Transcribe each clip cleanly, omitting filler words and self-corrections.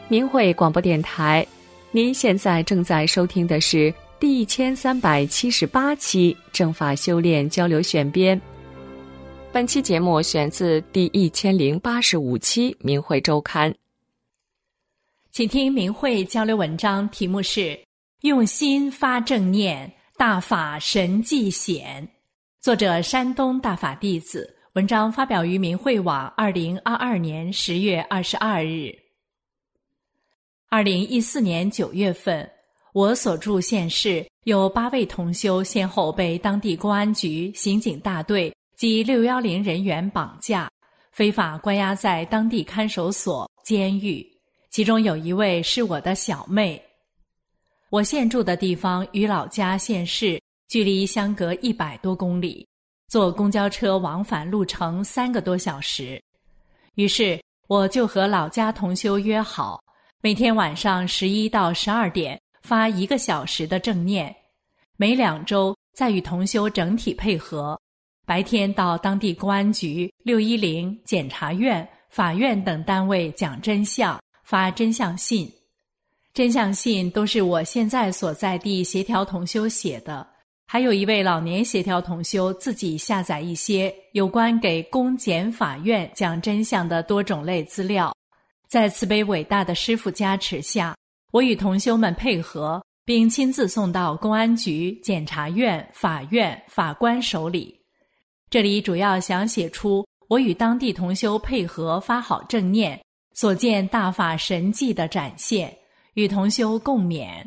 明慧广播电台，您现在正在收听的是第1378期正法修炼交流选编。本期节目选自第1085期明慧周刊。 请听明慧交流文章，题目是用心发正念，大法神迹显，作者山东大法弟子，文章发表于明慧网2022年10月22日。2014年9月份，我所住县市有8位同修先后被当地公安局、刑警大队及610人员绑架，非法关押在当地看守所、监狱，其中有一位是我的小妹。我现住的地方与老家县市距离相隔100多公里，坐公交车往返路程3个多小时。于是我就和老家同修约好，每天晚上11到12点发1个小时的正念，每2周再与同修整体配合，白天到当地公安局、610、检察院、法院等单位讲真相，发真相信。真相信都是我现在所在地协调同修写的，还有一位老年协调同修自己下载一些有关给公检法院讲真相的多种类资料。在慈悲伟大的师父加持下，我与同修们配合，并亲自送到公安局、检察院、法院、法官手里。这里主要想写出我与当地同修配合发好正念所见大法神迹的展现，与同修共勉。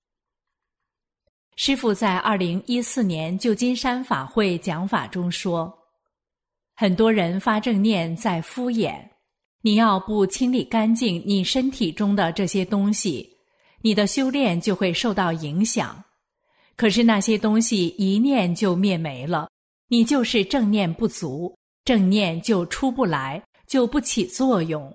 师父在2014年旧金山法会讲法中说，很多人发正念在敷衍，你要不清理干净你身体中的这些东西，你的修炼就会受到影响。可是那些东西一念就灭没了，你就是正念不足，正念就出不来，就不起作用。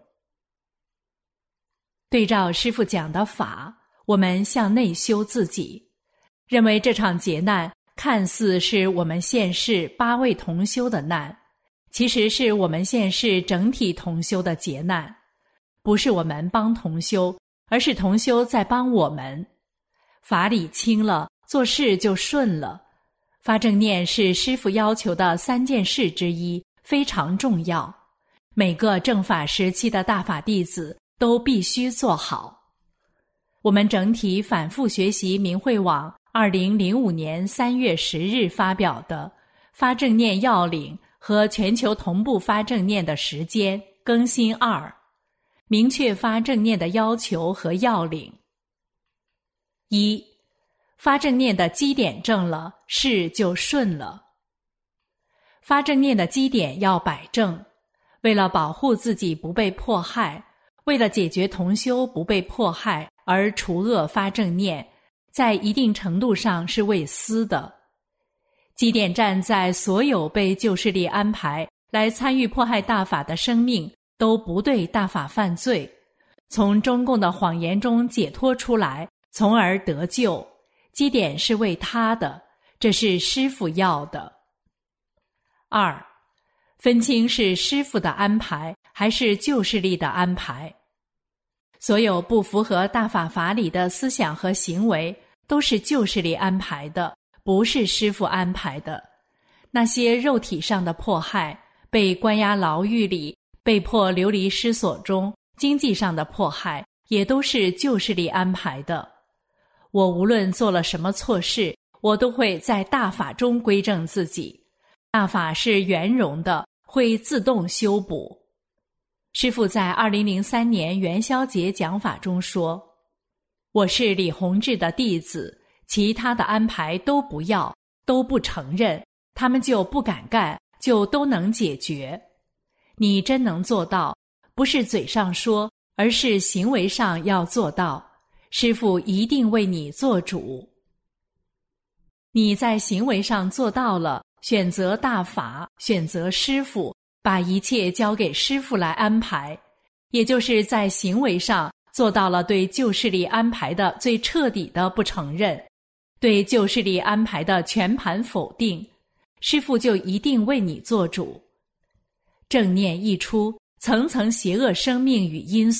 对照师父讲的法，我们向内修自己，认为这场劫难看似是我们县市8位同修的难，其实是我们县市整体同修的劫难，不是我们帮同修，而是同修在帮我们。法理清了，做事就顺了。发正念是师父要求的3件事之一，非常重要，每个正法时期的大法弟子都必须做好。我们整体反复学习明慧网2005年3月10日发表的发正念要领和全球同步发正念的时间更新2，明确发正念的要求和要领。1，发正念的基点正了，事就顺了。发正念的基点要摆正，为了保护自己不被迫害，为了解决同修不被迫害而除恶发正念，在一定程度上是为私的。基点站在所有被旧势力安排来参与迫害大法的生命都不对大法犯罪，从中共的谎言中解脱出来，从而得救。基点是为他的，这是师父要的。2，分清是师父的安排还是旧势力的安排。所有不符合大法法理的思想和行为都是旧势力安排的，不是师父安排的。那些肉体上的迫害，被关押牢狱里，被迫流离失所中，经济上的迫害也都是旧势力安排的。我无论做了什么错事，我都会在大法中归正自己。大法是圆融的，会自动修补。师父在2003年元宵节讲法中说，我是李洪志的弟子，其他的安排都不要，都不承认，他们就不敢干，就都能解决。你真能做到，不是嘴上说，而是行为上要做到，师父一定为你做主。你在行为上做到了，选择大法，选择师父，把一切交给师父来安排，也就是在行为上做到了对旧势力安排的最彻底的不承认，对旧势力安排的全盘否定，师父就一定为你做主。正念一出，层层邪恶生命与因素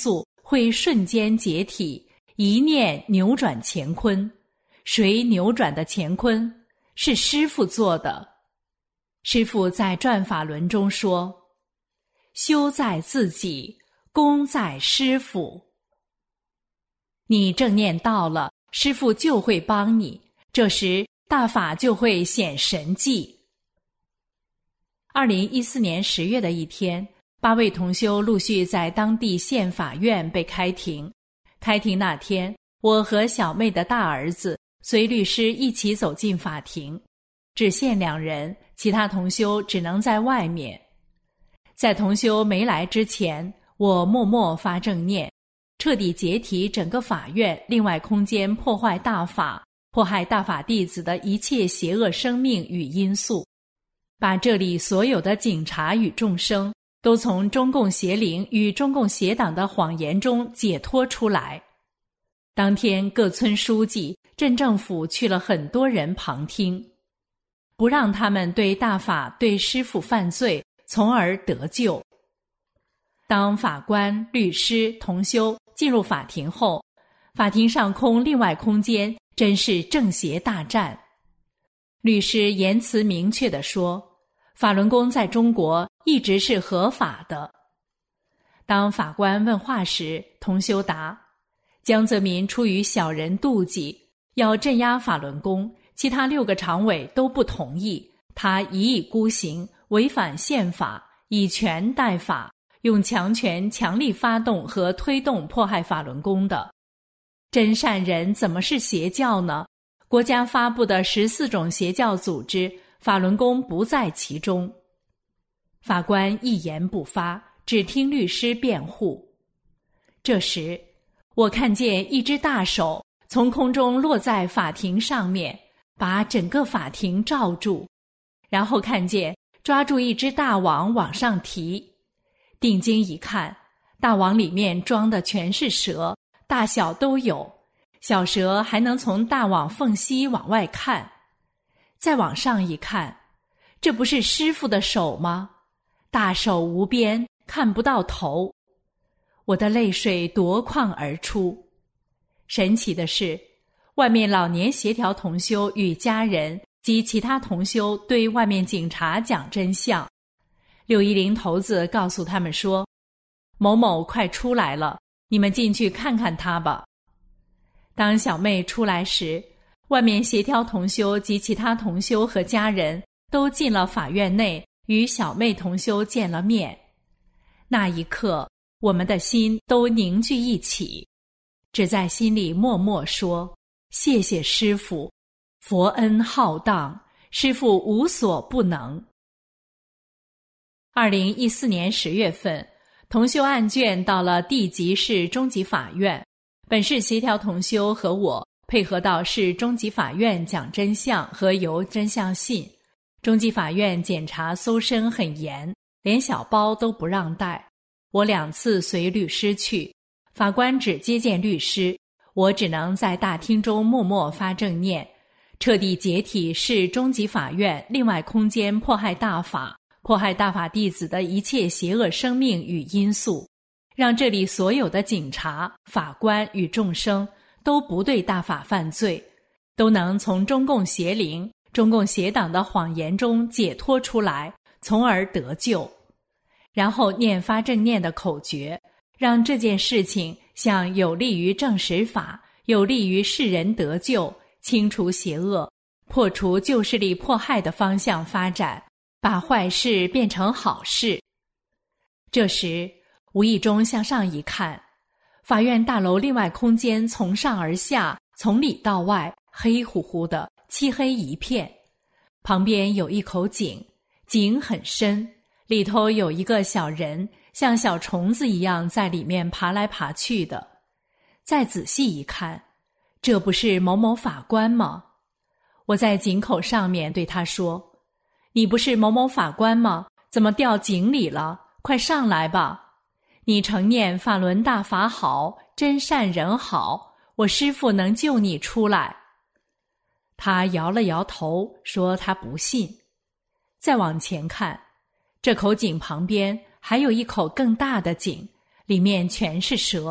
会瞬间解体，一念扭转乾坤。谁扭转的乾坤？是师父做的。师父在转法轮中说，修在自己，功在师父。你正念到了，师父就会帮你，这时大法就会显神迹。2014年10月的一天，8位同修陆续在当地县法院被开庭。开庭那天，我和小妹的大儿子随律师一起走进法庭，只限2人，其他同修只能在外面。在同修没来之前，我默默发正念，彻底解体整个法院另外空间破坏大法，迫害大法弟子的一切邪恶生命与因素，把这里所有的警察与众生都从中共邪灵与中共邪党的谎言中解脱出来。当天各村书记、镇政府去了很多人旁听，不让他们对大法对师父犯罪，从而得救。当法官、律师、同修进入法庭后，法庭上空另外空间真是正邪大战。律师言辞明确地说，法轮功在中国一直是合法的。当法官问话时，同修答，江泽民出于小人妒忌，要镇压法轮功，其他6个常委都不同意，他一意孤行，违反宪法，以权代法，用强权强力发动和推动迫害法轮功的。真善人怎么是邪教呢？国家发布的14种邪教组织，法轮功不在其中。法官一言不发，只听律师辩护。这时，我看见一只大手从空中落在法庭上面，把整个法庭罩住，然后看见抓住一只大网往上提。定睛一看，大网里面装的全是蛇，大小都有，小蛇还能从大网缝隙往外看。再往上一看，这不是师父的手吗？大手无边，看不到头。我的泪水夺眶而出。神奇的是，外面老年协调同修与家人及其他同修对外面警察讲真相。610头子告诉他们说，某某快出来了，你们进去看看他吧。当小妹出来时，外面协调同修及其他同修和家人都进了法院内，与小妹同修见了面。那一刻，我们的心都凝聚一起，只在心里默默说，谢谢师父，佛恩浩荡，师父无所不能。2014年10月份，同修案卷到了地级市中级法院，本市协调同修和我配合到市中级法院讲真相和邮真相信。中级法院检查搜身很严，连小包都不让带。我2次随律师去，法官只接见律师，我只能在大厅中默默发正念，彻底解体市中级法院另外空间迫害大法，迫害大法弟子的一切邪恶生命与因素，让这里所有的警察、法官与众生都不对大法犯罪，都能从中共邪灵、中共邪党的谎言中解脱出来，从而得救。然后念发正念的口诀，让这件事情向有利于正实法、有利于世人得救、清除邪恶、破除旧势力迫害的方向发展，把坏事变成好事。这时无意中向上一看，法院大楼另外空间从上而下，从里到外黑乎乎的，漆黑一片。旁边有一口井，井很深，里头有一个小人，像小虫子一样在里面爬来爬去的。再仔细一看，这不是某某法官吗？我在井口上面对他说，你不是某某法官吗？怎么掉井里了？快上来吧！你承念法轮大法好，真善人好，我师父能救你出来。他摇了摇头，说他不信。再往前看，这口井旁边还有一口更大的井，里面全是蛇，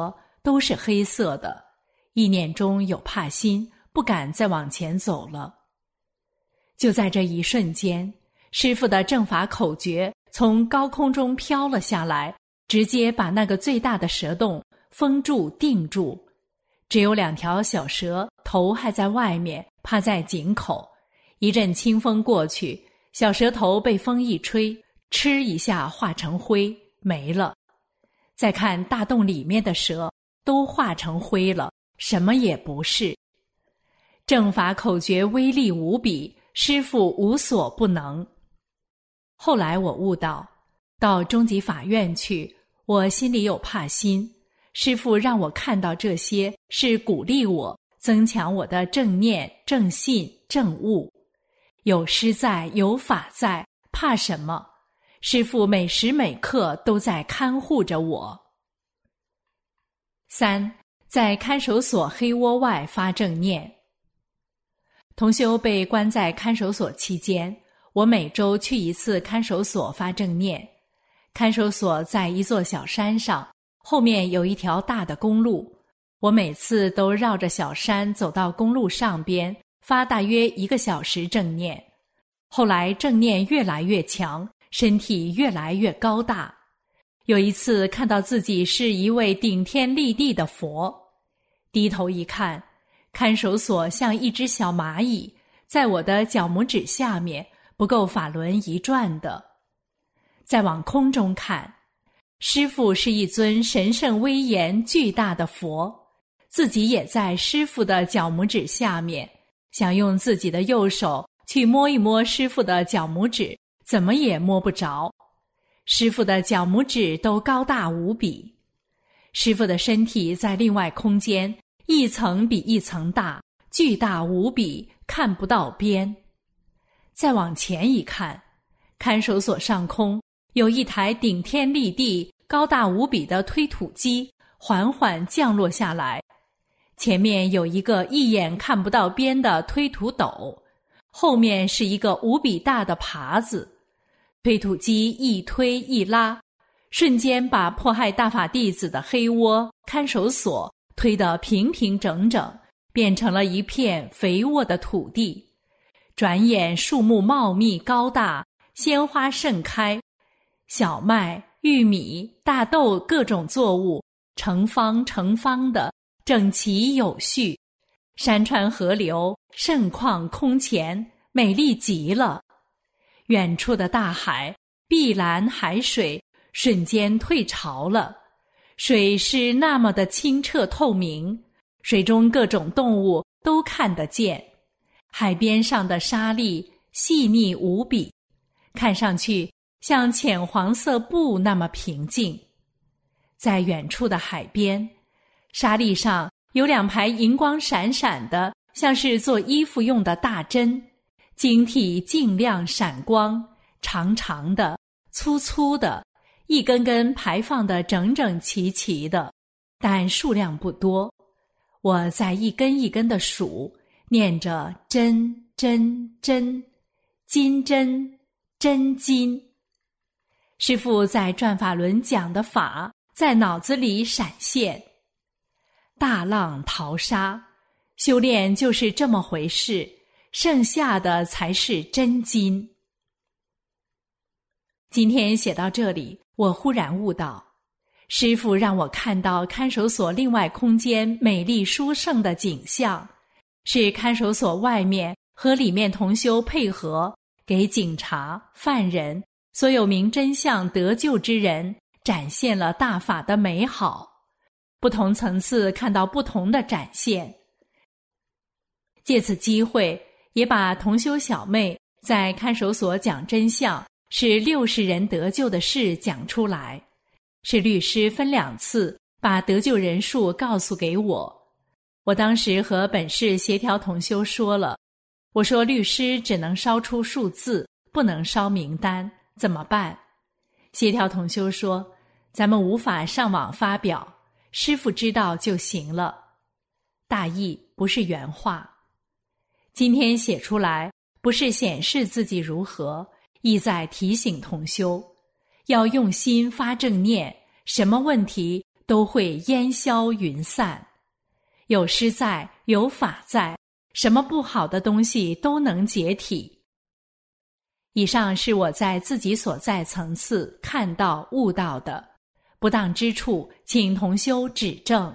都是黑色的，意念中有怕心，不敢再往前走了。就在这一瞬间，师父的正法口诀从高空中飘了下来，直接把那个最大的蛇洞封住定住，只有2条小蛇头还在外面，趴在井口。一阵清风过去，小蛇头被风一吹，嗤一下化成灰没了。再看大洞里面的蛇都化成灰了，什么也不是。正法口诀威力无比，师父无所不能。后来我悟到终极法院去，我心里有怕心，师父让我看到这些是鼓励我，增强我的正念、正信、正悟。有师在，有法在，怕什么？师父每时每刻都在看护着我。3. 在看守所黑窝外发正念。同修被关在看守所期间，我每周去一次看守所发正念。看守所在一座小山上，后面有一条大的公路，我每次都绕着小山走到公路上边，发大约1个小时正念。后来正念越来越强，身体越来越高大。有一次看到自己是一位顶天立地的佛，低头一看，看守所像一只小蚂蚁，在我的脚拇指下面，不够法轮一转的。再往空中看，师父是一尊神圣威严巨大的佛，自己也在师父的脚拇指下面，想用自己的右手去摸一摸师父的脚拇指，怎么也摸不着。师父的脚拇指都高大无比，师父的身体在另外空间，一层比一层大，巨大无比，看不到边。再往前一看，看守所上空有一台顶天立地、高大无比的推土机缓缓降落下来，前面有一个一眼看不到边的推土斗，后面是一个无比大的耙子。推土机一推一拉，瞬间把迫害大法弟子的黑窝看守所推得平平整整，变成了一片肥沃的土地。转眼树木茂密高大，鲜花盛开，小麦、玉米、大豆各种作物成方成方的，整齐有序。山川河流盛况空前，美丽极了。远处的大海，碧蓝海水瞬间退潮了，水是那么的清澈透明，水中各种动物都看得见。海边上的沙粒细腻无比，看上去像浅黄色布那么平静。在远处的海边，沙粒上有2排银光闪闪的，像是做衣服用的大针，晶体净亮闪光，长长的、粗粗的，一根根排放得整整齐齐的，但数量不多。我在一根一根的数，念着真真真，金针真金。师父在转法轮讲的法在脑子里闪现。大浪淘沙，修炼就是这么回事，剩下的才是真金。今天写到这里，我忽然悟到，师父让我看到看守所另外空间美丽殊胜的景象，是看守所外面和里面同修配合，给警察、犯人、所有明真相得救之人展现了大法的美好。不同层次看到不同的展现。借此机会，也把同修小妹在看守所讲真相是60人得救的事讲出来，是律师分2次把得救人数告诉给我。我当时和本市协调同修说了，我说律师只能烧出数字，不能烧名单，怎么办？协调同修说，咱们无法上网发表，师父知道就行了。大意不是原话。今天写出来，不是显示自己如何，意在提醒同修，要用心发正念，什么问题都会烟消云散。有师在，有法在，什么不好的东西都能解体。以上是我在自己所在层次看到悟到的，不当之处，请同修指正。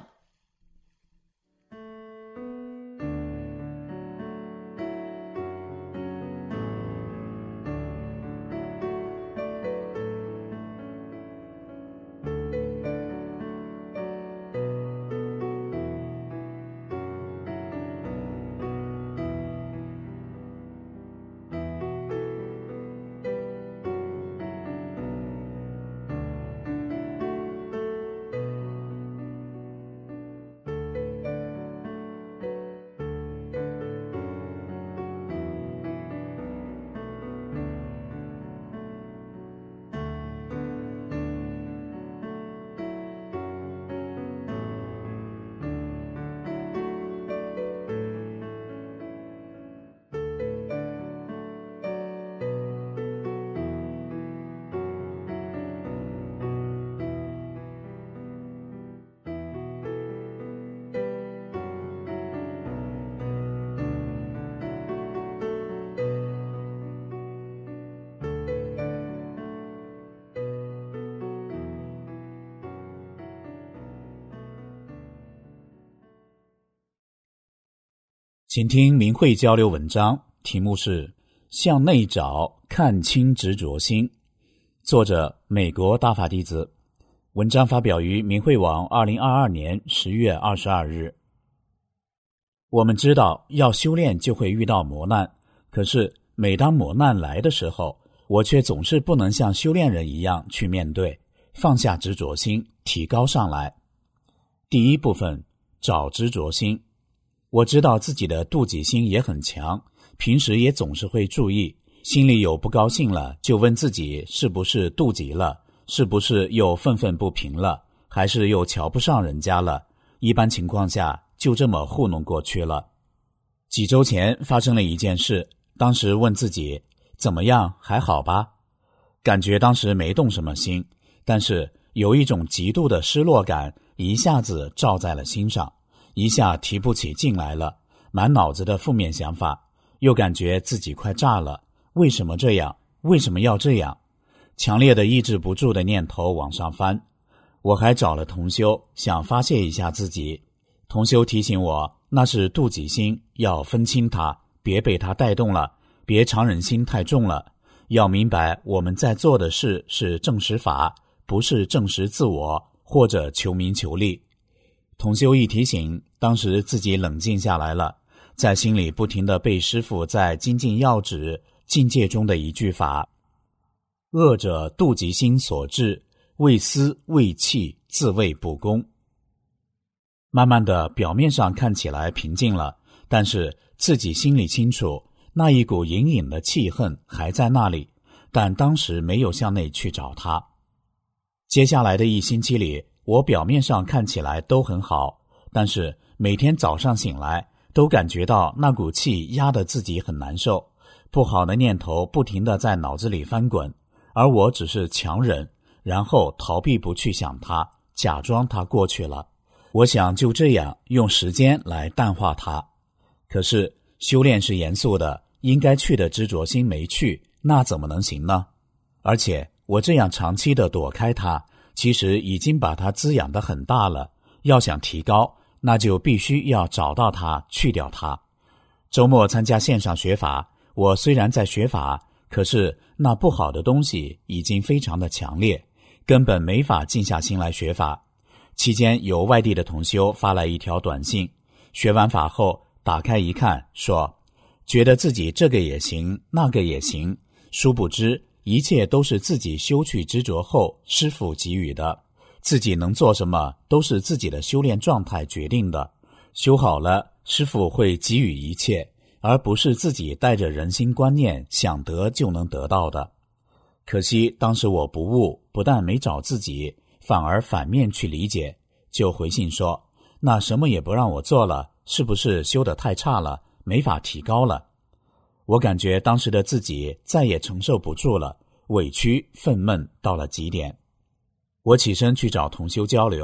请听明慧交流文章，题目是向内找，看清执着心，作者美国大法弟子。文章发表于明慧网2022年10月22日。我们知道要修炼就会遇到磨难，可是每当磨难来的时候，我却总是不能像修炼人一样去面对，放下执着心，提高上来。第一部分，找执着心。我知道自己的妒忌心也很强，平时也总是会注意，心里有不高兴了，就问自己是不是妒忌了，是不是又愤愤不平了，还是又瞧不上人家了。一般情况下就这么糊弄过去了。几周前发生了一件事，当时问自己怎么样，还好吧？感觉当时没动什么心，但是有一种极度的失落感一下子照在了心上，一下提不起劲来了，满脑子的负面想法，又感觉自己快炸了，为什么这样？为什么要这样？强烈的抑制不住的念头往上翻。我还找了同修，想发泄一下自己。同修提醒我，那是妒忌心，要分清它，别被它带动了，别常人心太重了。要明白我们在做的事是正实法，不是正实自我，或者求名求利。同修一提醒，当时自己冷静下来了，在心里不停地背师父在精进要旨境界中的一句法：恶者妒忌心所致，为私为气，自谓不公。慢慢的，表面上看起来平静了，但是自己心里清楚，那一股隐隐的气恨还在那里，但当时没有向内去找它。接下来的1星期里，我表面上看起来都很好，但是每天早上醒来都感觉到那股气压得自己很难受，不好的念头不停地在脑子里翻滚，而我只是强忍，然后逃避不去想它，假装它过去了。我想就这样用时间来淡化它。可是修炼是严肃的，应该去的执着心没去，那怎么能行呢？而且我这样长期的躲开它，其实已经把它滋养得很大了，要想提高，那就必须要找到它，去掉它。周末参加线上学法，我虽然在学法，可是那不好的东西已经非常的强烈，根本没法静下心来学法。期间有外地的同修发来一条短信，学完法后打开一看，说觉得自己这个也行，那个也行，殊不知一切都是自己修去执着后师父给予的，自己能做什么都是自己的修炼状态决定的，修好了师父会给予一切，而不是自己带着人心观念想得就能得到的。可惜当时我不悟，不但没找自己，反而反面去理解，就回信说那什么也不让我做了，是不是修得太差了，没法提高了？我感觉当时的自己再也承受不住了，委屈愤懑到了极点。我起身去找同修交流，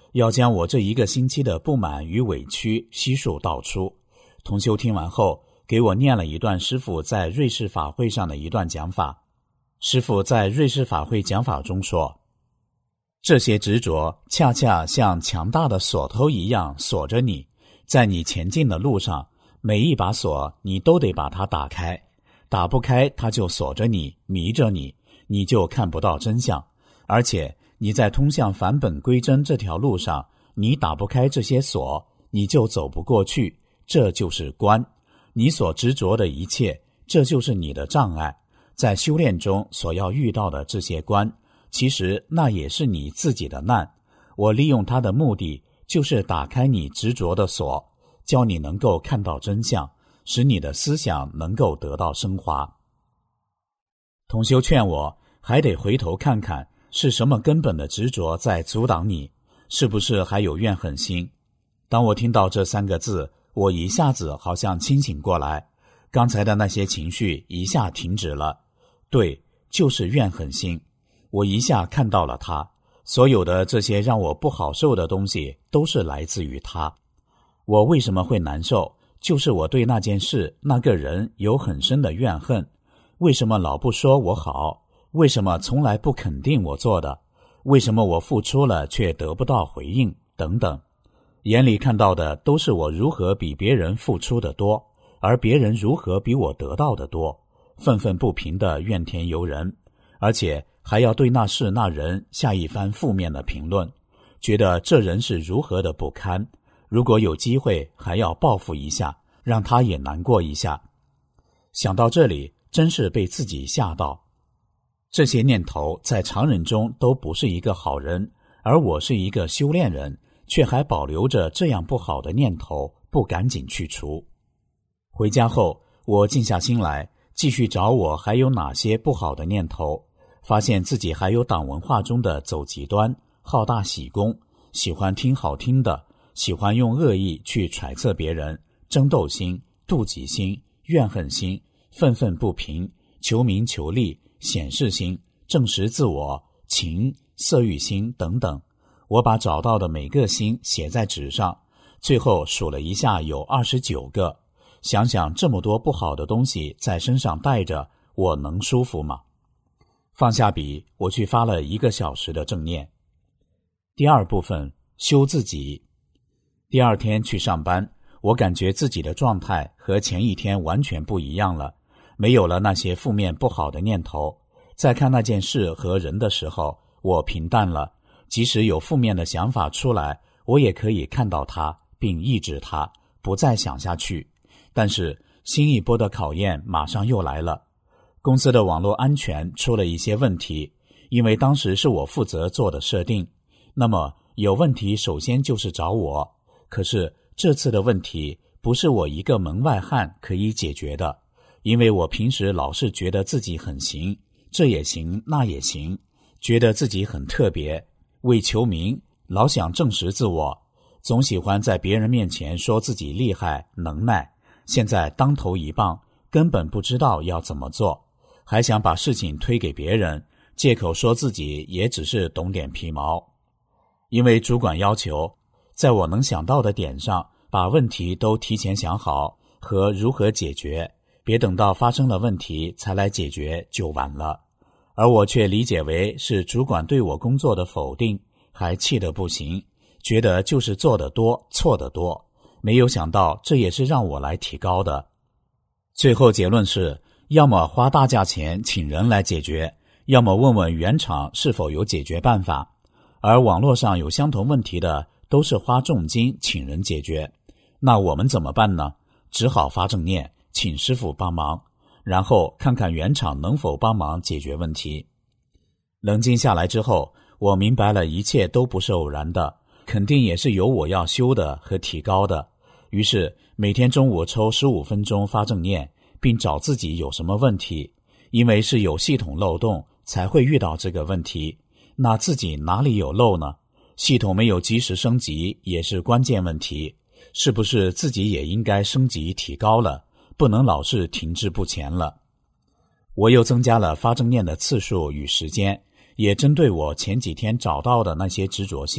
要将我这一个星期的不满与委屈悉数道出。同修听完后，给我念了一段师父在瑞士法会上的一段讲法。师父在瑞士法会讲法中说，这些执着恰恰像强大的锁头一样锁着你，在你前进的路上，每一把锁你都得把它打开，打不开它就锁着你，迷着你，你就看不到真相。而且你在通向返本归真这条路上，你打不开这些锁，你就走不过去，这就是关。你所执着的一切，这就是你的障碍。在修炼中所要遇到的这些关，其实那也是你自己的难。我利用它的目的，就是打开你执着的锁，教你能够看到真相，使你的思想能够得到升华。同修劝我，还得回头看看是什么根本的执着在阻挡你，是不是还有怨恨心。当我听到这3个字，我一下子好像清醒过来，刚才的那些情绪一下停止了。对，就是怨恨心。我一下看到了它，所有的这些让我不好受的东西都是来自于它。我为什么会难受？就是我对那件事、那个人有很深的怨恨。为什么老不说我好？为什么从来不肯定我做的？为什么我付出了却得不到回应？等等。眼里看到的都是我如何比别人付出的多，而别人如何比我得到的多，愤愤不平的怨天尤人，而且还要对那事那人下一番负面的评论，觉得这人是如何的不堪，如果有机会还要报复一下，让他也难过一下。想到这里，真是被自己吓到。这些念头在常人中都不是一个好人，而我是一个修炼人，却还保留着这样不好的念头，不赶紧去除。回家后，我静下心来，继续找我还有哪些不好的念头，发现自己还有党文化中的走极端、好大喜功，喜欢听好听的，喜欢用恶意去揣测别人，争斗心、妒忌心、怨恨心、愤愤不平、求名求利、显示心、证实自我、情、色欲心等等。我把找到的每个心写在纸上，最后数了一下，有29个。想想这么多不好的东西在身上带着，我能舒服吗？放下笔，我去发了1个小时的正念。第2部分，修自己。第2天去上班，我感觉自己的状态和前一天完全不一样了，没有了那些负面不好的念头。在看那件事和人的时候，我平淡了，即使有负面的想法出来，我也可以看到它并抑制它，不再想下去。但是新一波的考验马上又来了。公司的网络安全出了一些问题，因为当时是我负责做的设定，那么有问题首先就是找我。可是这次的问题不是我一个门外汉可以解决的，因为我平时老是觉得自己很行，这也行那也行，觉得自己很特别，为求名老想证实自我，总喜欢在别人面前说自己厉害能耐。现在当头一棒，根本不知道要怎么做，还想把事情推给别人，借口说自己也只是懂点皮毛。因为主管要求在我能想到的点上把问题都提前想好和如何解决，别等到发生了问题才来解决就晚了。而我却理解为是主管对我工作的否定，还气得不行，觉得就是做得多错得多，没有想到这也是让我来提高的。最后结论是，要么花大价钱请人来解决，要么问问原厂是否有解决办法。而网络上有相同问题的都是花重金请人解决，那我们怎么办呢？只好发正念，请师父帮忙，然后看看原厂能否帮忙解决问题。冷静下来之后，我明白了一切都不是偶然的，肯定也是有我要修的和提高的。于是每天中午抽15分钟发正念，并找自己有什么问题，因为是有系统漏洞才会遇到这个问题，那自己哪里有漏呢？系统没有及时升级也是关键问题，是不是自己也应该升级提高了，不能老是停滞不前了。我又增加了发正念的次数与时间，也针对我前几天找到的那些执着心，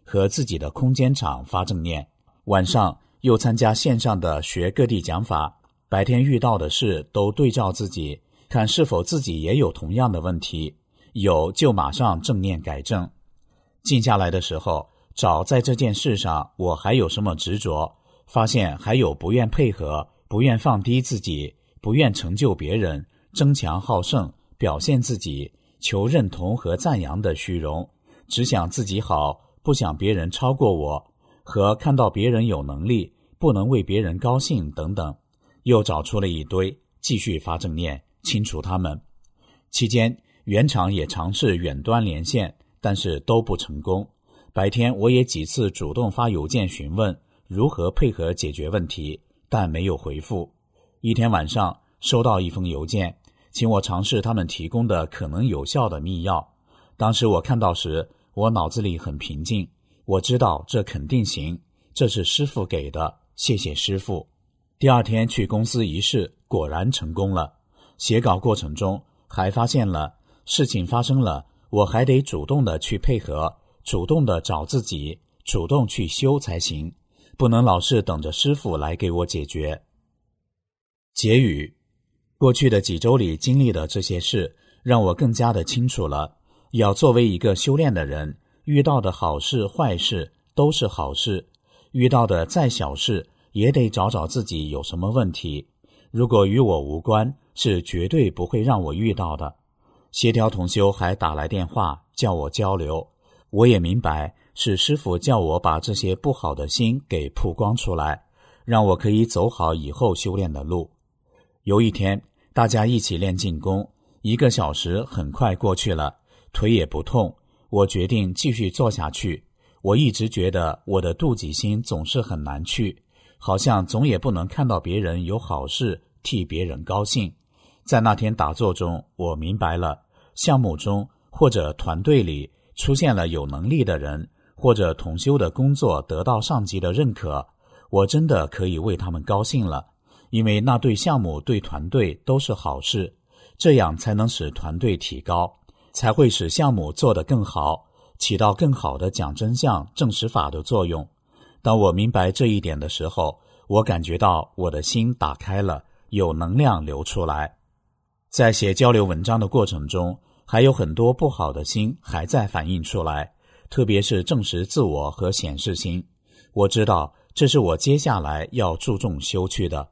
和自己的空间场发正念，晚上又参加线上的学各地讲法，白天遇到的事都对照自己，看是否自己也有同样的问题，有就马上正念改正。静下来的时候，找在这件事上我还有什么执着，发现还有不愿配合，不愿放低自己，不愿成就别人，争强好胜，表现自己，求认同和赞扬的虚荣，只想自己好，不想别人超过我，和看到别人有能力，不能为别人高兴等等，又找出了一堆，继续发正念，清除他们。期间原厂也尝试远端连线，但是都不成功。白天我也几次主动发邮件询问如何配合解决问题，但没有回复。一天晚上收到一封邮件，请我尝试他们提供的可能有效的秘药。当时我看到时，我脑子里很平静，我知道这肯定行，这是师父给的，谢谢师父。第二天去公司一试，果然成功了。写稿过程中还发现了事情发生了，我还得主动的去配合，主动的找自己，主动去修才行，不能老是等着师父来给我解决。结语：过去的几周里经历的这些事，让我更加的清楚了，要作为一个修炼的人，遇到的好事坏事都是好事，遇到的再小事也得找找自己有什么问题，如果与我无关，是绝对不会让我遇到的。协调同修还打来电话叫我交流，我也明白是师父叫我把这些不好的心给曝光出来，让我可以走好以后修炼的路。有一天大家一起练静功，1个小时很快过去了，腿也不痛，我决定继续做下去。我一直觉得我的妒忌心总是很难去，好像总也不能看到别人有好事替别人高兴。在那天打坐中，我明白了，项目中或者团队里出现了有能力的人，或者同修的工作得到上级的认可，我真的可以为他们高兴了，因为那对项目对团队都是好事，这样才能使团队提高，才会使项目做得更好，起到更好的讲真相证实法的作用。当我明白这一点的时候，我感觉到我的心打开了，有能量流出来。在写交流文章的过程中，还有很多不好的心还在反映出来，特别是证实自我和显示心。我知道这是我接下来要注重修去的。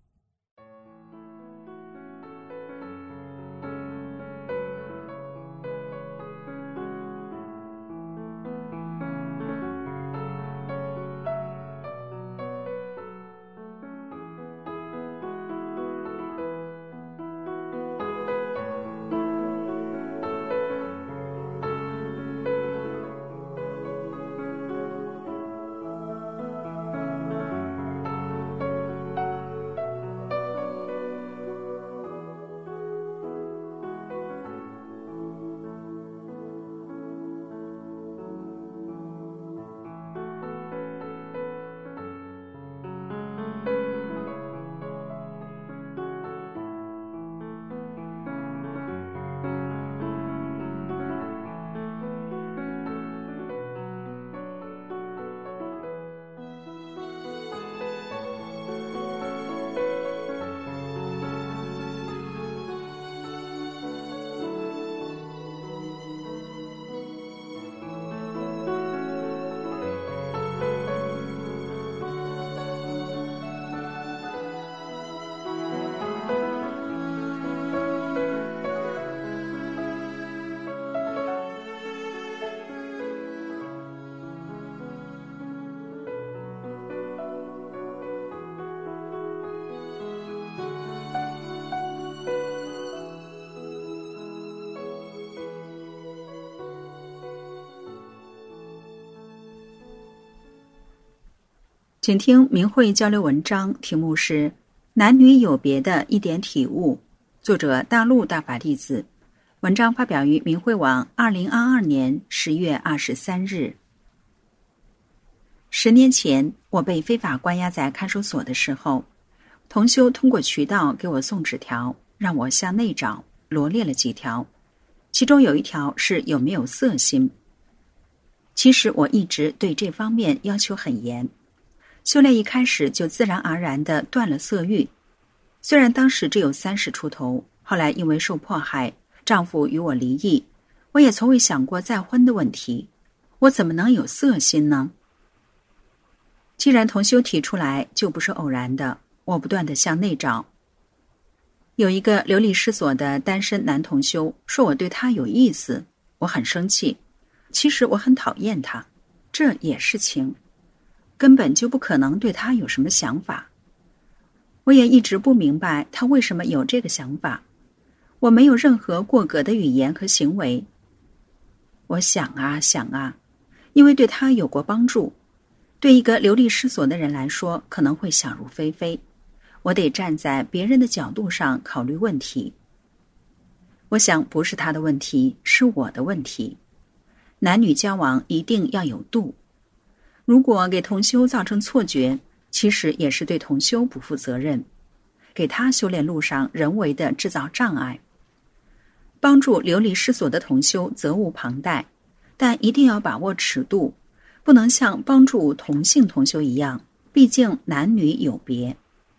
请听明慧交流文章，题目是男女有别的一点体悟，作者大陆大法弟子。文章发表于明慧网2022年10月23日。10年前，我被非法关押在看守所的时候，同修通过渠道给我送纸条，让我向内找，罗列了几条，其中有一条是有没有色心。 其实我一直对这方面要求很严，修炼一开始就自然而然地断了色欲。虽然当时只有30出头，后来因为受迫害，丈夫与我离异，我也从未想过再婚的问题，我怎么能有色心呢？既然同修提出来，就不是偶然的，我不断地向内找。有一个流离失所的单身男同修说我对他有意思，我很生气。其实我很讨厌他，这也是情，根本就不可能对他有什么想法。我也一直不明白他为什么有这个想法，我没有任何过格的语言和行为。我想啊想啊，因为对他有过帮助，对一个流离失所的人来说可能会想入非非，我得站在别人的角度上考虑问题。我想不是他的问题，是我的问题。男女交往一定要有度，如果给同修造成错觉，其实也是对同修不负责任，给他修炼路上人为的制造障碍。帮助流离失所的同修责无旁贷，但一定要把握尺度，不能像帮助同性同修一样，毕竟男女有别。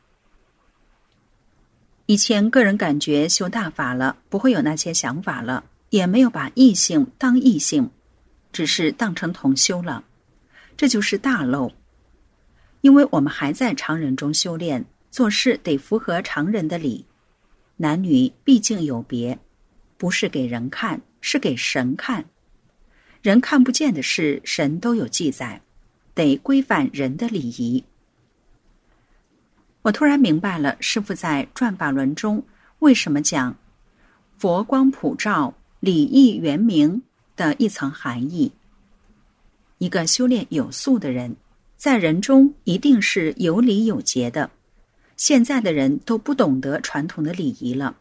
以前个人感觉修大法了，不会有那些想法了，也没有把异性当异性，只是当成同修了，这就是大漏。因为我们还在常人中修炼，做事得符合常人的理。男女毕竟有别，不是给人看，是给神看。人看不见的事，神都有记载，得规范人的礼仪。我突然明白了师父在《转法轮》中为什么讲佛光普照，礼义圆明的一层含义。一个修炼有素的人，在人中一定是有礼有节的，现在的人都不懂得传统的礼仪了。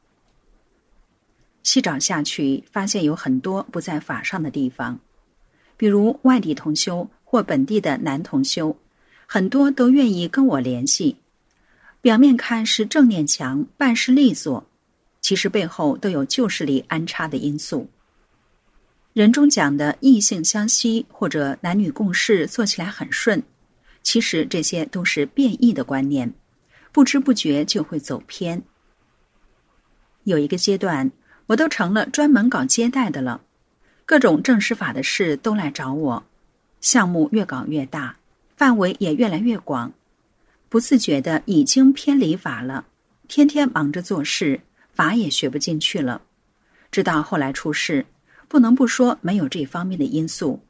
细找下去，发现有很多不在法上的地方，比如外地同修或本地的男同修，很多都愿意跟我联系，表面看是正念强，办事利索，其实背后都有旧势力安插的因素。人中讲的异性相吸或者男女共事做起来很顺，其实这些都是变异的观念，不知不觉就会走偏。有一个阶段，我都成了专门搞接待的了，各种正式法的事都来找我，项目越搞越大，范围也越来越广，不自觉的已经偏离法了，天天忙着做事，法也学不进去了。直到后来出事，不能不说没有这方面的因素。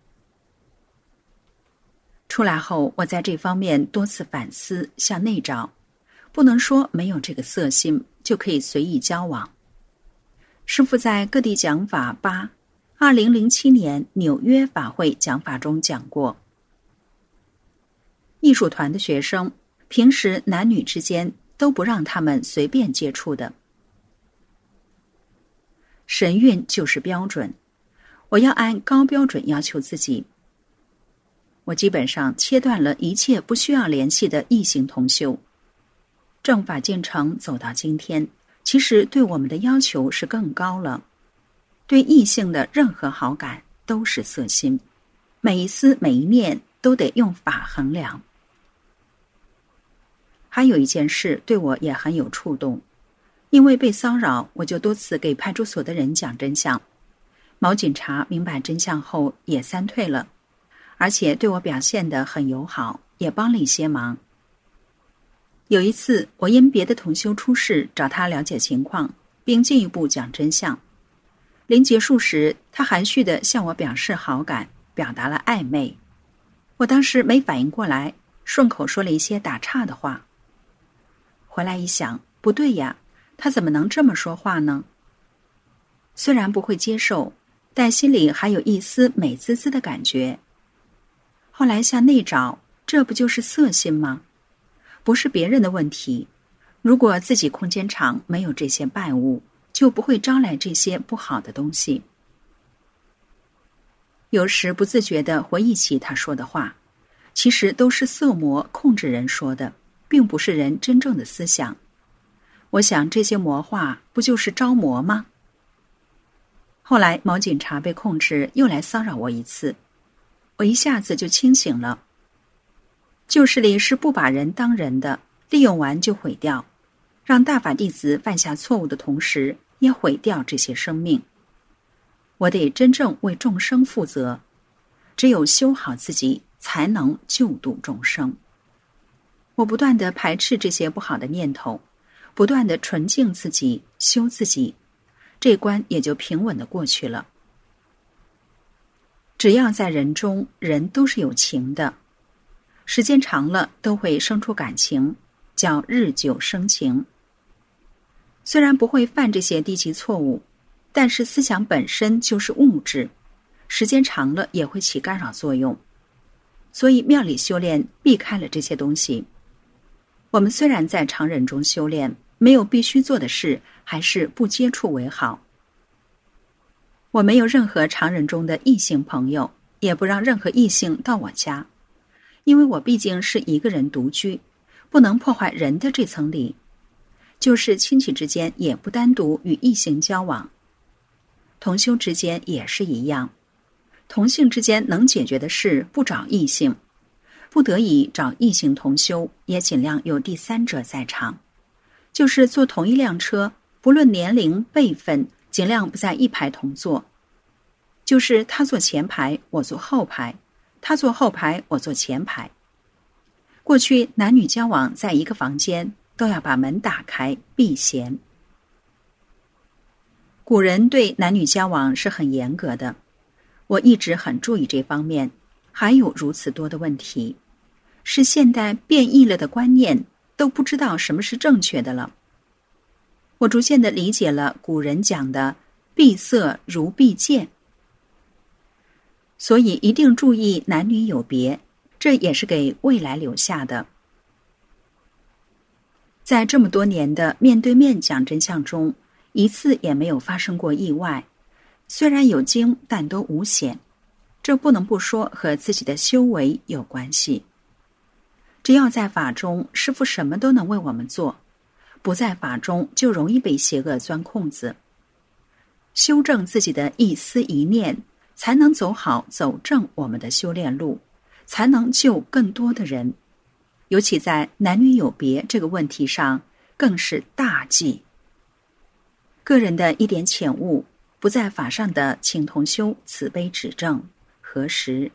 出来后，我在这方面多次反思，向内找，不能说没有这个色心就可以随意交往。师父在各地讲法2007年纽约法会讲法中讲过，艺术团的学生平时男女之间都不让他们随便接触的。神韵就是标准，我要按高标准要求自己。我基本上切断了一切不需要联系的异性同修。正法进程走到今天，其实对我们的要求是更高了。对异性的任何好感都是色心，每一丝每一念都得用法衡量。还有一件事对我也很有触动，因为被骚扰，我就多次给派出所的人讲真相。毛警察明白真相后也散退了，而且对我表现得很友好，也帮了一些忙。有一次，我因别的同修出事，找他了解情况，并进一步讲真相。临结束时，他含蓄地向我表示好感，表达了暧昧。我当时没反应过来，顺口说了一些打岔的话。回来一想，不对呀，他怎么能这么说话呢？虽然不会接受，但心里还有一丝美滋滋的感觉。后来向内找，这不就是色心吗？不是别人的问题，如果自己空间场没有这些败物，就不会招来这些不好的东西。有时不自觉地回忆起他说的话，其实都是色魔控制人说的，并不是人真正的思想。我想这些魔话不就是招魔吗？后来毛警察被控制，又来骚扰我一次， 我一下子就清醒了。旧势力是不把人当人的，利用完就毁掉，让大法弟子犯下错误的同时，也毁掉这些生命。我得真正为众生负责，只有修好自己，才能救度众生。我不断地排斥这些不好的念头，不断地纯净自己，修自己，这关也就平稳地过去了。只要在人中，人都是有情的，时间长了都会生出感情，叫日久生情。虽然不会犯这些低级错误，但是思想本身就是物质，时间长了也会起干扰作用。所以庙里修炼避开了这些东西。我们虽然在常人中修炼，没有必须做的事，还是不接触为好。我没有任何常人中的异性朋友，也不让任何异性到我家，因为我毕竟是一个人独居，不能破坏人的这层礼。就是亲戚之间也不单独与异性交往，同修之间也是一样。同性之间能解决的事不找异性，不得已找异性同修，也尽量有第三者在场。就是坐同一辆车，不论年龄辈分，尽量不在一排同坐。就是他坐前排，我坐后排；他坐后排，我坐前排。过去男女交往在一个房间，都要把门打开避嫌。古人对男女交往是很严格的，我一直很注意这方面，还有如此多的问题，是现代变异了的观念，都不知道什么是正确的了。我逐渐地理解了古人讲的闭塞如闭剑，所以一定注意男女有别，这也是给未来留下的。在这么多年的面对面讲真相中，一次也没有发生过意外，虽然有惊，但都无险。这不能不说和自己的修为有关系。只要在法中，师父什么都能为我们做；不在法中，就容易被邪恶钻空子。修正自己的一思一念，才能走好走正我们的修炼路，才能救更多的人。尤其在男女有别这个问题上，更是大忌。个人的一点浅悟，不在法上的请同修慈悲指正，核实。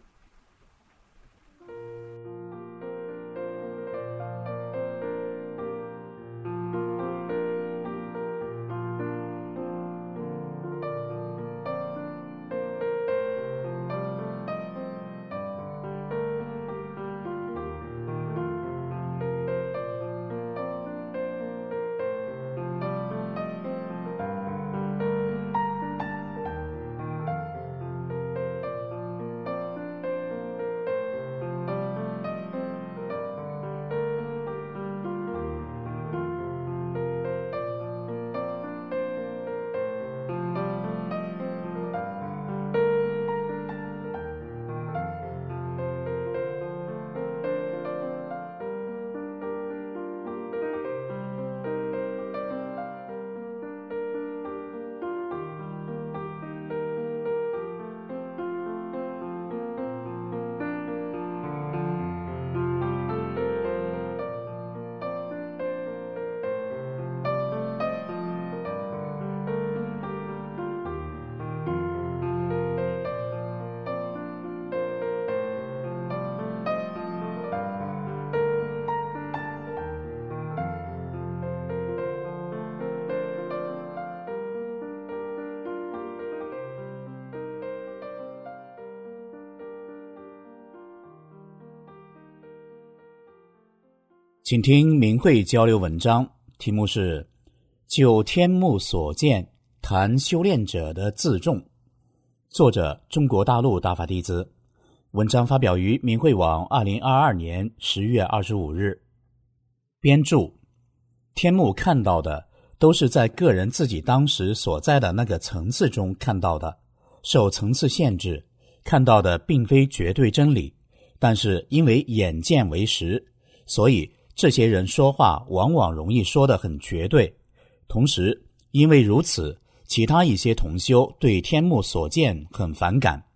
请听明慧交流文章，题目是就天目所见谈修炼者的自重，作者中国大陆大法弟子，文章发表于明慧网2022年10月25日。编注：天目看到的都是在个人自己当时所在的那个层次中看到的，受层次限制，看到的并非绝对真理，但是因为眼见为实，所以这些人说话往往容易说得很绝对。同时因为如此，其他一些同修对天目所见很反感，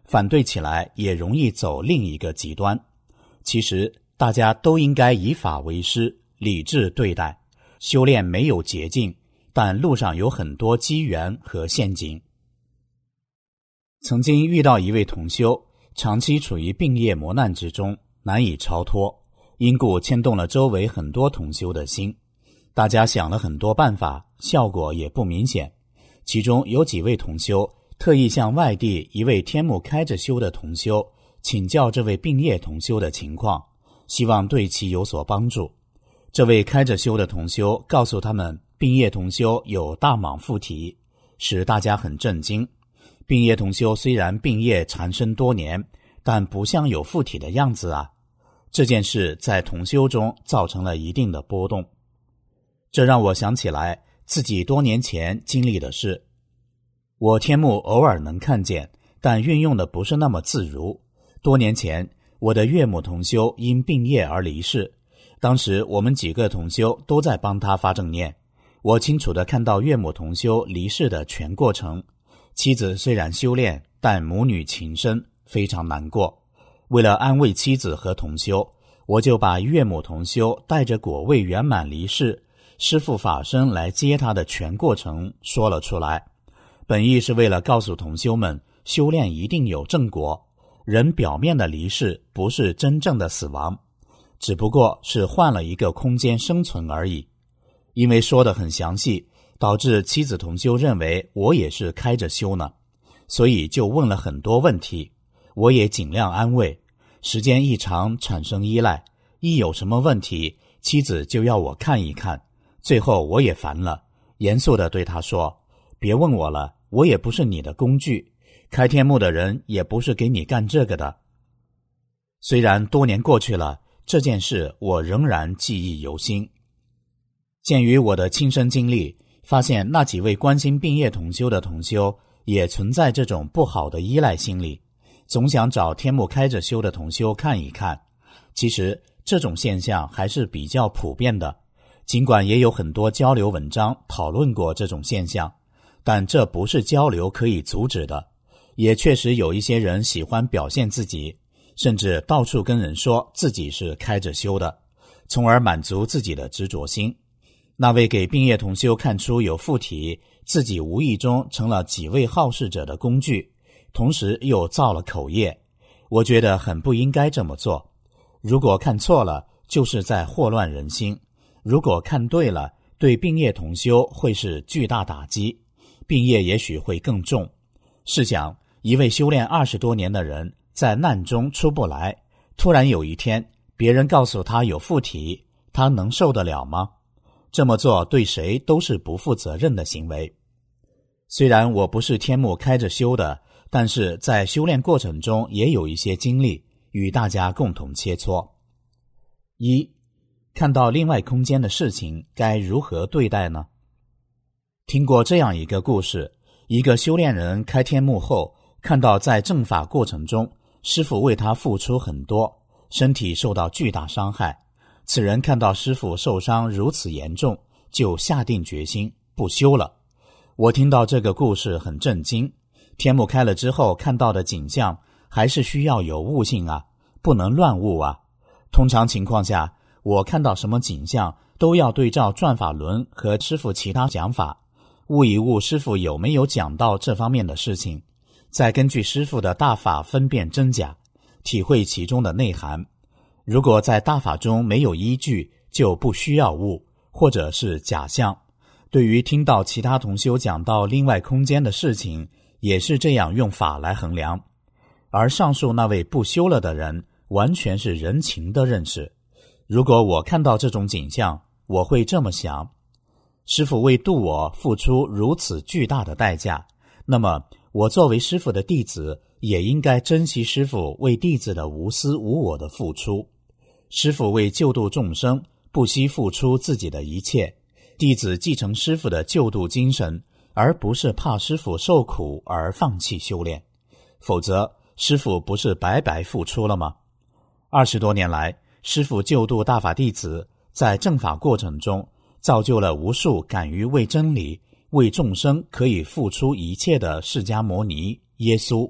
反对起来也容易走另一个极端。其实大家都应该以法为师，理智对待。修炼没有捷径，但路上有很多机缘和陷阱。曾经遇到一位同修，长期处于病业磨难之中，难以超脱，因故牵动了周围很多同修的心。大家想了很多办法，效果也不明显。其中有几位同修特意向外地一位天目开着修的同修请教这位病业同修的情况，希望对其有所帮助。这位开着修的同修告诉他们，病业同修有大蟒附体，使大家很震惊。病业同修虽然病业缠身多年，但不像有附体的样子啊。这件事在同修中造成了一定的波动。这让我想起来自己多年前经历的事。我天目偶尔能看见，但运用的不是那么自如。多年前，我的岳母同修因病业而离世，当时我们几个同修都在帮他发正念。我清楚地看到岳母同修离世的全过程。妻子虽然修炼，但母女情深，非常难过。为了安慰妻子和同修，我就把岳母同修带着果位圆满离世，师父法身来接他的全过程说了出来。本意是为了告诉同修们，修炼一定有正果，人表面的离世不是真正的死亡，只不过是换了一个空间生存而已。因为说得很详细，导致妻子同修认为我也是开着修呢，所以就问了很多问题，我也尽量安慰。时间一长产生依赖，一有什么问题，妻子就要我看一看，最后我也烦了，严肃地对他说，别问我了，我也不是你的工具，开天目的人也不是给你干这个的。虽然多年过去了，这件事我仍然记忆犹新。鉴于我的亲身经历，发现那几位关心病业同修的同修也存在这种不好的依赖心理，总想找天目开着修的同修看一看。其实这种现象还是比较普遍的，尽管也有很多交流文章讨论过这种现象，但这不是交流可以阻止的。也确实有一些人喜欢表现自己，甚至到处跟人说自己是开着修的，从而满足自己的执着心。那位给病业同修看出有附体，自己无意中成了几位好事者的工具，同时又造了口业，我觉得很不应该这么做。如果看错了，就是在祸乱人心；如果看对了，对病业同修会是巨大打击，病业也许会更重。试想，一位修炼20多年的人，在难中出不来，突然有一天，别人告诉他有附体，他能受得了吗？这么做对谁都是不负责任的行为。虽然我不是天目开着修的，但是在修炼过程中也有一些经历，与大家共同切磋。一，看到另外空间的事情该如何对待呢？听过这样一个故事，一个修炼人开天目后，看到在正法过程中，师父为他付出很多，身体受到巨大伤害。此人看到师父受伤如此严重，就下定决心不修了。我听到这个故事很震惊，天目开了之后看到的景象还是需要有悟性啊，不能乱悟啊。通常情况下，我看到什么景象都要对照转法轮和师父其他讲法，悟一悟师父有没有讲到这方面的事情，再根据师父的大法分辨真假，体会其中的内涵。如果在大法中没有依据，就不需要悟，或者是假象。对于听到其他同修讲到另外空间的事情，也是这样用法来衡量。而上述那位不修了的人，完全是人情的认识。如果我看到这种景象，我会这么想：师父为度我付出如此巨大的代价，那么我作为师父的弟子，也应该珍惜师父为弟子的无私无我的付出。师父为救度众生，不惜付出自己的一切，弟子继承师父的救度精神，而不是怕师父受苦而放弃修炼。否则，师父不是白白付出了吗？20多年来，师父救度大法弟子，在正法过程中，造就了无数敢于为真理、为众生可以付出一切的释迦牟尼、耶稣，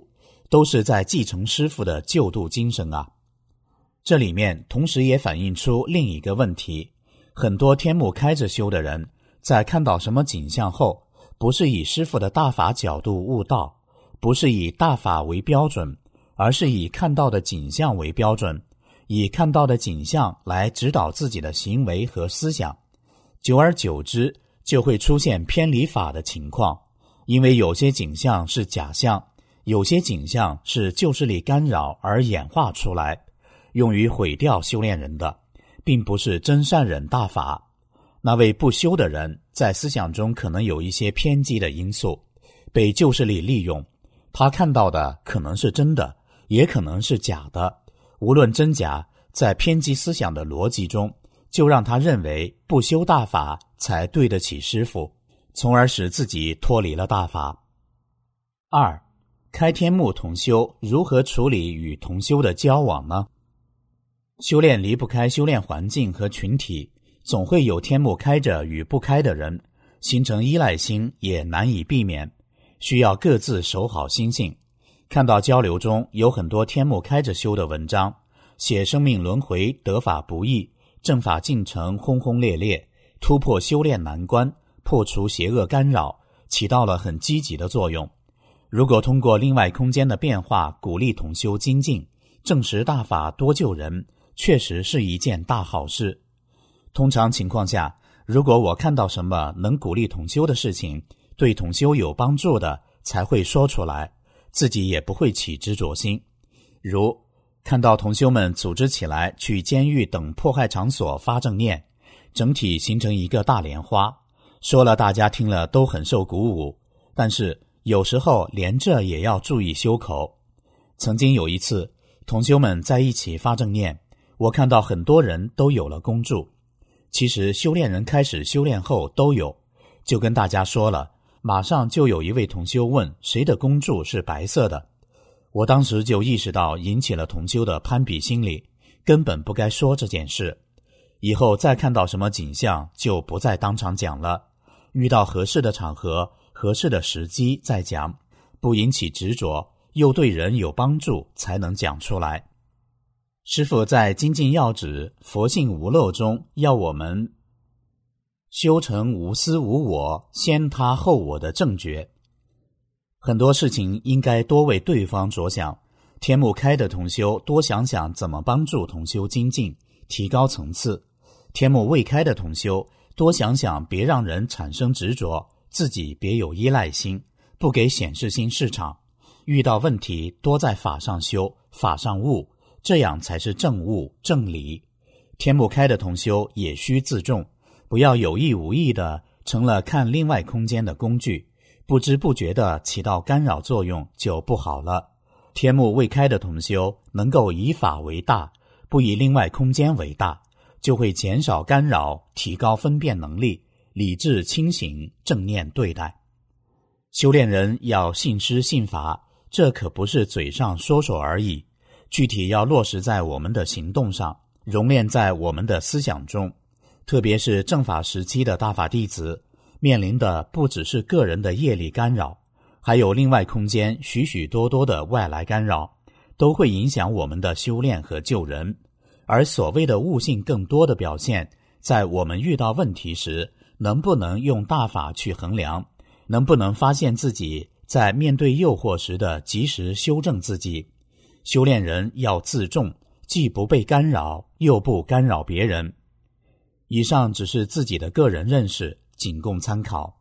都是在继承师父的救度精神啊。这里面同时也反映出另一个问题，很多天目开着修的人，在看到什么景象后，不是以师父的大法角度悟道，不是以大法为标准，而是以看到的景象为标准，以看到的景象来指导自己的行为和思想。久而久之，就会出现偏离法的情况，因为有些景象是假象，有些景象是旧势力干扰而演化出来，用于毁掉修炼人的，并不是真善忍大法。那位不修的人在思想中可能有一些偏激的因素，被旧势力利用，他看到的可能是真的，也可能是假的，无论真假，在偏激思想的逻辑中，就让他认为不修大法才对得起师父，从而使自己脱离了大法。2. 开天目同修如何处理与同修的交往呢？修炼离不开修炼环境和群体，总会有天目开着与不开的人，形成依赖心也难以避免，需要各自守好心性。看到交流中有很多天目开着修的文章，写生命轮回得法不易，正法进程轰轰烈烈，突破修炼难关，破除邪恶干扰，起到了很积极的作用。如果通过另外空间的变化鼓励同修精进，证实大法多救人，确实是一件大好事。通常情况下，如果我看到什么能鼓励同修的事情，对同修有帮助的，才会说出来，自己也不会起执着心。如看到同修们组织起来去监狱等迫害场所发正念，整体形成一个大莲花，说了大家听了都很受鼓舞，但是有时候连这也要注意修口。曾经有一次同修们在一起发正念，我看到很多人都有了恭祝，其实修炼人开始修炼后都有，就跟大家说了，马上就有一位同修问谁的恭祝是白色的。我当时就意识到引起了同修的攀比心理，根本不该说这件事。以后再看到什么景象就不再当场讲了，遇到合适的场合合适的时机再讲，不引起执着，又对人有帮助才能讲出来。师父在精进要旨佛性无漏中要我们修成无私无我，先他后我的正觉。很多事情应该多为对方着想，天目开的同修多想想怎么帮助同修精进提高层次，天目未开的同修多想想别让人产生执着，自己别有依赖心，不给显示心市场，遇到问题多在法上修，法上悟，这样才是正悟正理。天目开的同修也需自重，不要有意无意的成了看另外空间的工具，不知不觉的起到干扰作用就不好了。天目未开的同修能够以法为大，不以另外空间为大，就会减少干扰，提高分辨能力，理智清醒，正念对待。修炼人要信师信法，这可不是嘴上说说而已，具体要落实在我们的行动上，熔炼在我们的思想中。特别是正法时期的大法弟子，面临的不只是个人的业力干扰，还有另外空间许许多多的外来干扰，都会影响我们的修炼和救人。而所谓的悟性更多的表现，在我们遇到问题时，能不能用大法去衡量，能不能发现自己在面对诱惑时的及时修正自己。修炼人要自重，既不被干扰，又不干扰别人。以上只是自己的个人认识，仅供参考。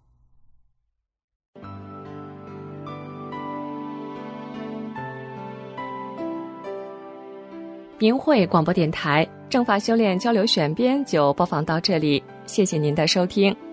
明慧广播电台正法修炼交流选编就播放到这里，谢谢您的收听。